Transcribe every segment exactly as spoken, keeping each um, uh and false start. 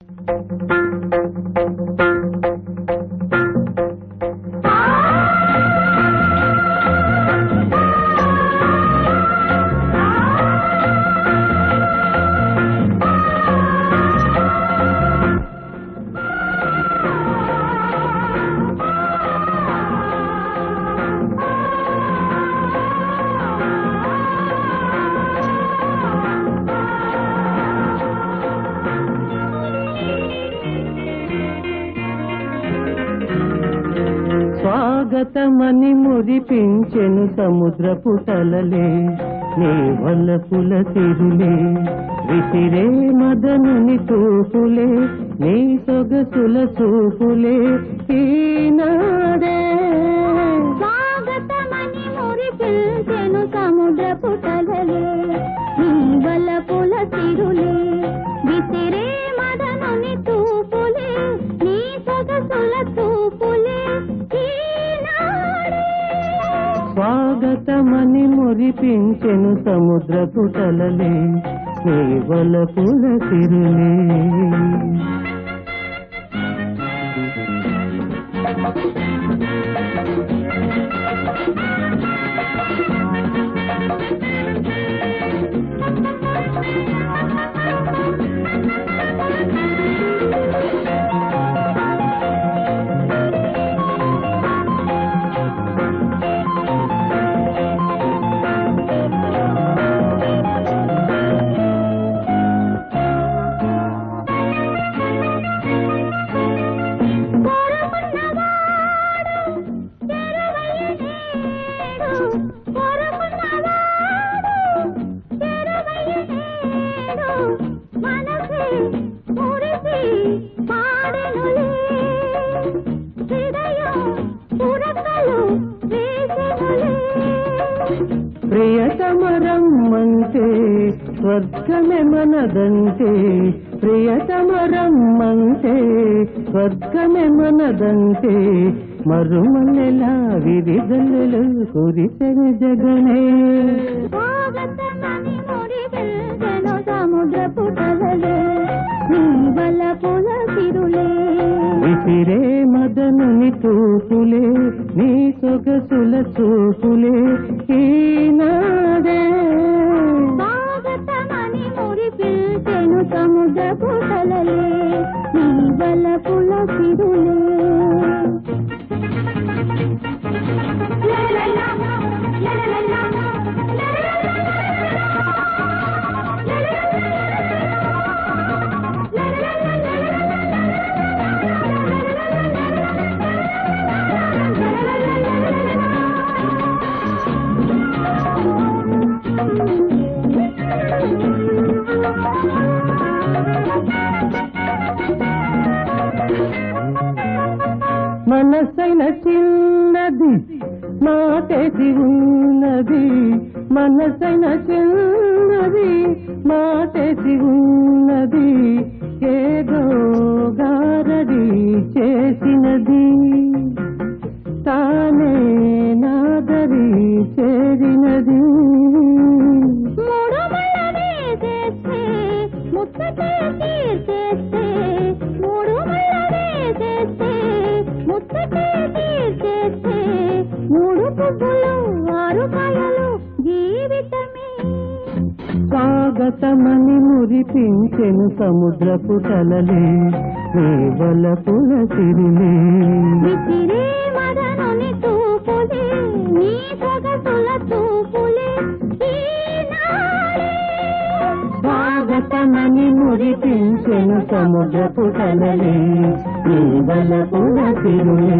స్వాగతమని మురిపించెను సముద్రపు తలలే నీ వల్లపుల సిరులే విసిరే మదనుని తూపులే నీ సొగసుల చూపులే ఈనాడే. స్వాగతమని మురిపించెను సముద్రపు తలలే నీ వల్లపుల సిరులే విసిరే మదనుని తూపులే నీ సొగసుల చూపులే. స్వాగతమని మురిపించెను సముద్రపు తలలే నీ వలపుల సిరులే. ప్రియతమరమ్మంటే స్వర్గమే మనదంటే ప్రియతమరమ్మంటే స్వర్గమే మనదంటే మరుమల్లెలా విరిదల్లెలు కురిసెను జగనే. స్వాగతమని మురిపించెను సముద్రపు తలలే నీ వల్లపుల సిరులే విసిరే మదనుని తూపులే నీ సొగసుల చూపులే ఈనాడే. స్వాగతమని మురిపించెను సముద్రపు తలలే నీ వల్లపుల సిరులే. మనసైన చిన్నది మాటేసి ఉన్నది మనసైన చిన్నది మాటేసి ఉన్నది ఏదో గారడి చేసినది తానే నాదరి చేరినది. ముచ్చటే తీర్చేస్తే మూడు మళ్ళ వేసేస్తే ముచ్చటే తీర్చేస్తే మూడు పువ్వులు ఆరు కాయలు జీవితమే. స్వాగతమని మురిపించెను సముద్రపు తలలే నీ వలపుల సిరులే విసిరే మదనుని తూపులే నీ సొగసుల చూపులే ఈనాడే. స్వాగతమని మురిపించెను సముద్రపు తలలే నీ వలపుల సిరులే.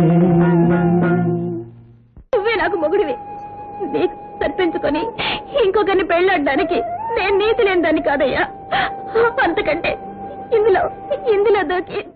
నువ్వే నాకు మొగుడివి. నీకు సర్పించుకొని ఇంకొకరిని పెళ్ళాడడానికి నేను నీతి లేని దాన్ని కాదయ్యా. అంతకంటే ఇందులో ఇందులో దూకి